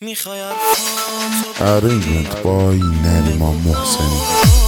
Arrangement by Nariman Mohseni.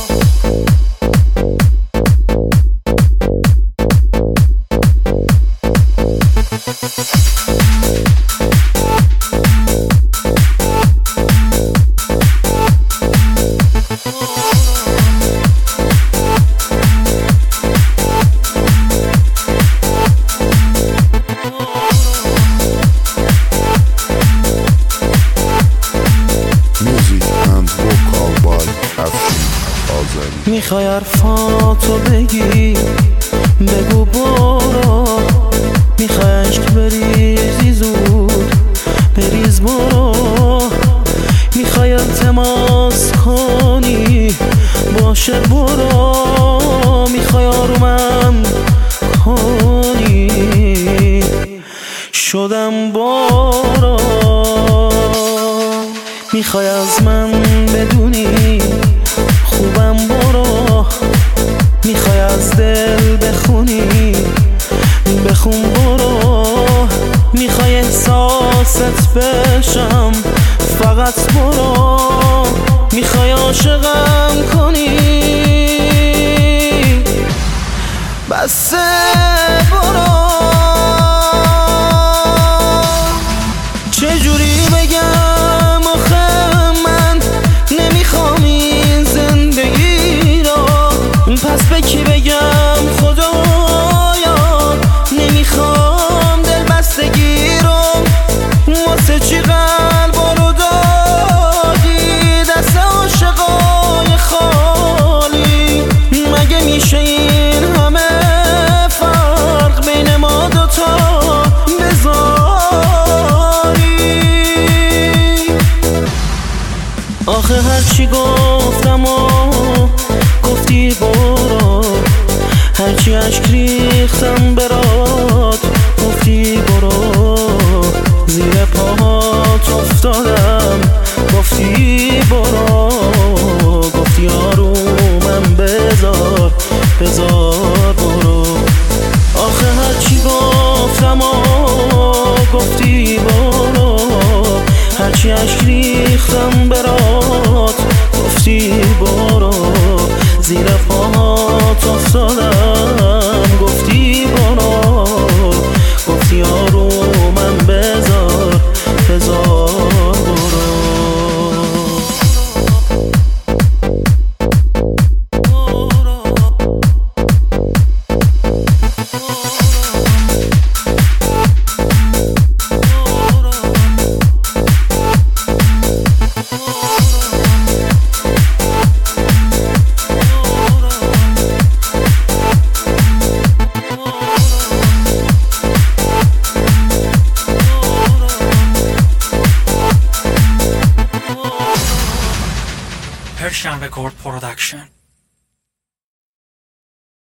میخوای حرفاتو بگی بگو برو، میخوای عشق بریزی زود بریز برو، میخوای التماس کنی باشه برو، میخوای آرومم کنی شدم برو، میخوای از من بدونی خوبم برو، میخوای از دل بخونی بخون برو، میخوای احساست بشم فقط برو، میخوای عاشقم کنی بسه برو. چجوری بگم آخه من نمیخوام این زندگی رو، پس به کی بگم خدایا نمیخوام دل بستگی رو، واسه چی قلبا رو دادی دست عاشقای خالی، مگه میشه این همه فرق بین ما دوتا بذاری؟ آخه هرچی گفتم و گفتی برو، هرچی عشق ریختم برات گفتی برو، زیر پاهات افتادم گفتی برو، گفتی آرومم بذار بذار برو. آخه هرچی گفتم و گفتی برو، هرچی عشق ریختم برات گفتی برو، زیر پاهات افتادم گفتی برو، گفتی آرومم بذار بذار برو. Persian Record Production.